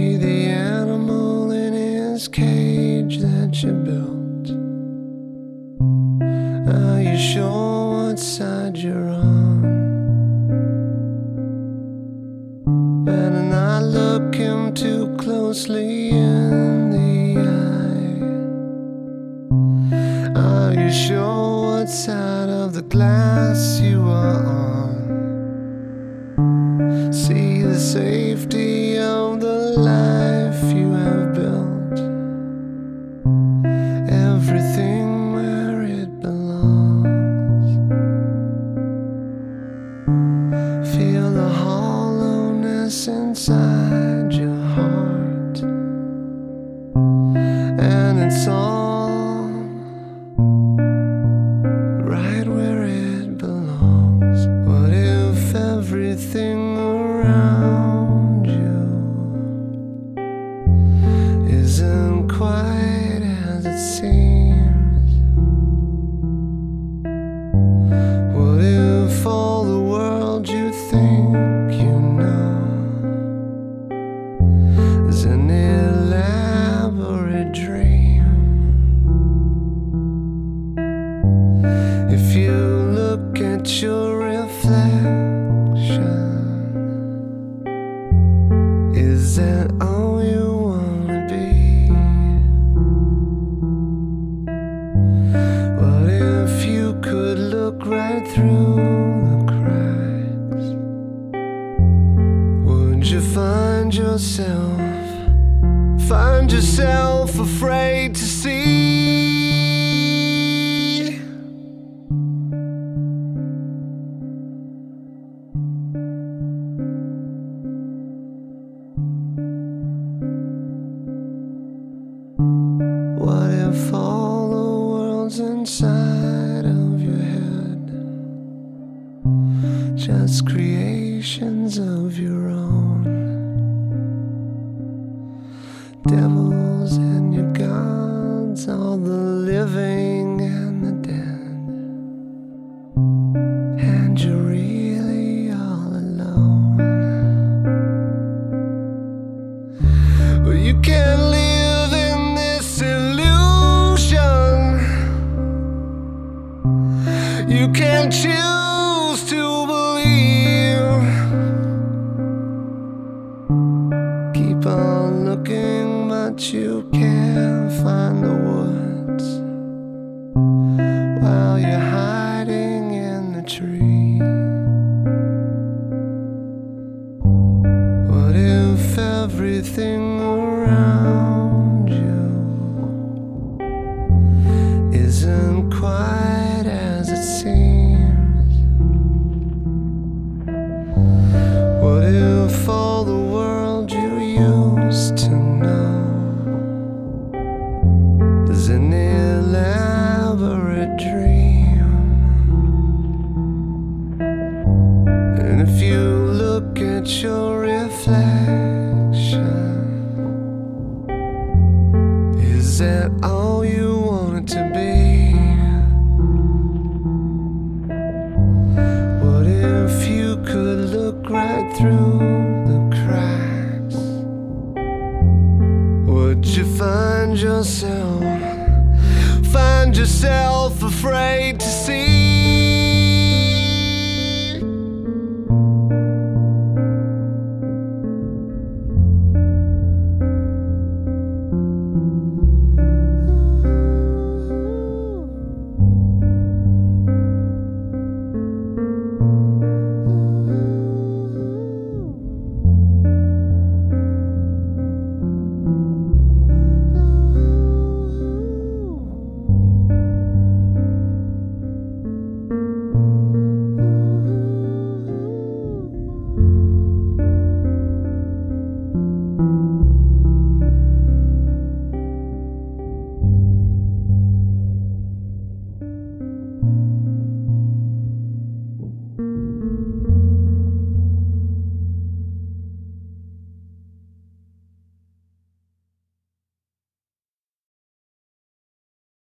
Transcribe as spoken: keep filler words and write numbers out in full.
be the animal in his cage that you built? Are you sure what side you're on? Better not look him too closely in the eye. Are you sure what side of the glass you are on? See the safety of the life you have built, everything where it belongs. Feel the hollowness inside your heart, and it's all right where it belongs. What if everything around you isn't quite as it seems? What if all the world you think you know is an elaborate dream? If you look at your reflection, is that all you wanna be? What if you could look right through the cracks? Would you find yourself, find yourself afraid to see? What if all the world's inside of your head, just creations of your own? Devils and your gods, all the living and the dead, and you're really all alone. Well, you can't live in this illusion. You can't choose to believe. Keep on looking, but you can't find the woods while you're hiding in the tree. What if everything around you isn't quite as it seems? What if all the world you used to know is an elaborate dream? And if you look at your reflection, is that all you want it to be? What if you could look right through the cracks? Would you find yourself, find yourself afraid to see?